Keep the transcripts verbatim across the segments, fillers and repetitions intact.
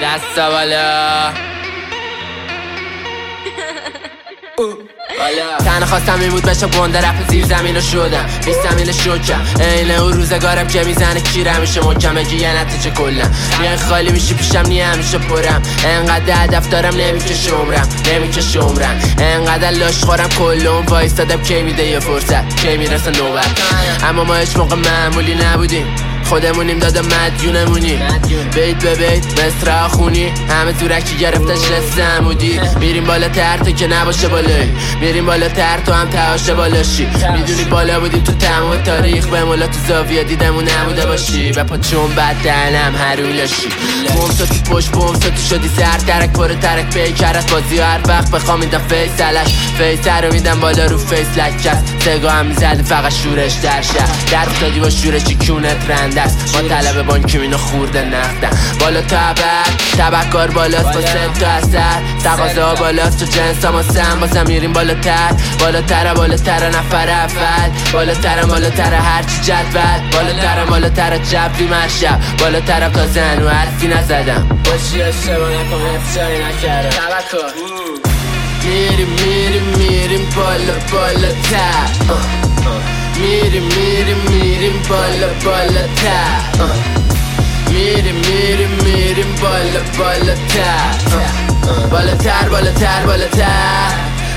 دستا بالا. تنها خواستم این بود بشم گنده رپ زیر زمین رو شدم بیست زمین شکم این اون روزگارم که میزنه کیر همیشه محکم اگه یه نتیجه کلم میای خالی میشی پیشم نیه همیشه پرم انقدر هدف دارم نمیکشه عمرم نمیکشه عمرم انقدر لاش خورم کلم وایستادم کی میده یه فرصت کی میرسه نوبت اما ما هیچ موقع معمولی نبودیم خودمونیم داده مدیونمونی بیت به بیت مصرع خونی همه زورکی گرفتش رسته عمودی میریم بالاتر تا که نباشه بالایی میریم بالاتر تو هم تهاشه بالاشی میدونی بالا بودیم تو تمام تاریخ به مولا تو زاویه دیدمون نموده باشی و پا چون بد دهنم هرولاشی بومسا تو پشت بومسا تو شدی زر ترک پر ترک پیکرت بازی هر وقت بخوام میدم فیصلش فیصل رو میدم بالا رو فیس لکت سگا هم میزدی فقط شورش در شهر در افتادی با شورشی کونت رنده ما طلب بانکی مینو خورده نختن بالا تا عبر تبکار بالاست با ست تا اثر تقاضا بالاست تو جنس ما سم باسم میریم بالاتر بالاتر بالاتر نفر اول بالاتر بالاتر هرچی جدول بالاتر بالاتر جبری مرشب بالاترم تا زن و حرفی نزدم باشی اشتباه نکن افشاری نکردم تبکار میریم میریم میریم بالا بالاتر میریم میریم میریم بالا بالاتر میریم میریم میریم بالا بالاتر بالاتر بالاتر بالاتر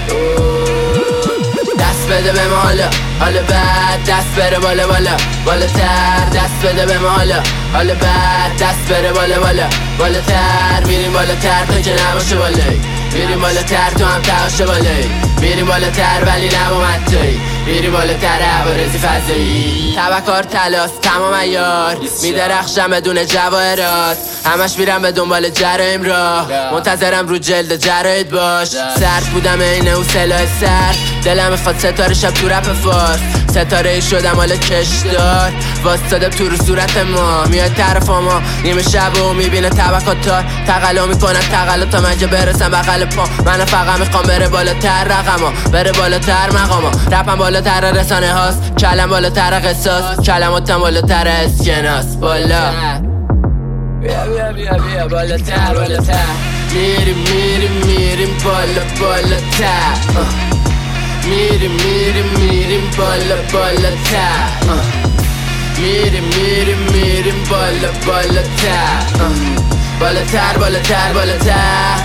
دست بده به ما حالا حالا بعد دست بره بالا بالا بالاتر دست بده به ما حالا حالا بعد دست بره بالا بالا بالاتر میریم بالاتر تا که نباشه بالایی میریم بالاتر تو هم تهاشه بالایی میریم بالاتر ولی نبامد توی میریم بالاتر عوارضی فضایی تبکار تلاست تمام ایار میدرخشم بدون جواهرات همش میرم به دنبال جرایم را منتظرم رو جلد جراید باش سرد بودم اینه او سلاح سر دلم میخواد ستاره شب تو رپ فارس ستاره ای شدم حالا کشدار واسطادم تو رو صورت ما میاد طرف ما نیمه شب و میبینه تبکاتار تقلا میکنن تقلا تا من که برسم بغل پا من فقط میخوام بره بالاتر رقما بره بالاتر مقاما رپم بالاتر رسانه هاست کلم بالاتر قصاص کلماتم بالاتر اسکناس بالا بیا بیا بیا بیا بالاتر بالاتر میریم میریم میریم بالا بالاتر میریم میریم میریم بالا بالاتر میریم میریم میریم بالا بالاتر بالاتر بالاتر بالاتر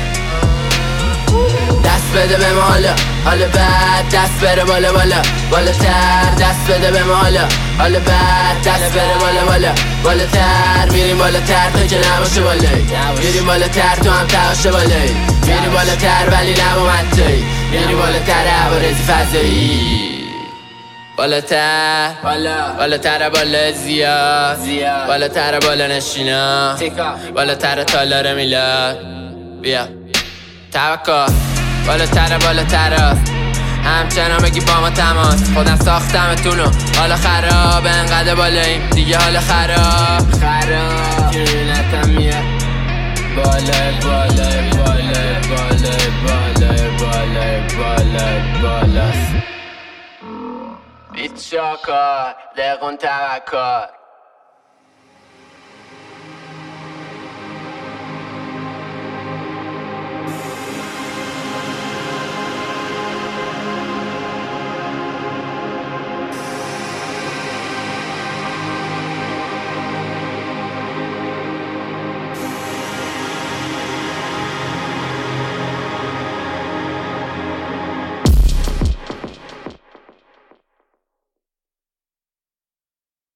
دست بده به ما حالا حالا بعد دست بره بالا بالا بالاتر دست بده به ما حالا حالا بعد دست بره بالا بالا بالاتر میریم بالاتر تا که نباشه بالایی میریم بالاتر تو هم تهاشه بالایی میریم بالاتر ولی نبامد توی میریم بالاتر عوارضی فضایی بالاتر بالاتر بالا زیاد بالاتر بالا نشینا بالاتر تالار میلاد بیا تبکار بالاتر بالاتر است همچنان بگی با ما تماس خودم ساختمتونو حالا خراب انقدر بالاییم دیگه حالا خراب خراب جونتم میاد بالای بالای بالای بالای بالای بالای بالای بالاست بیت شاکار دقون تبکار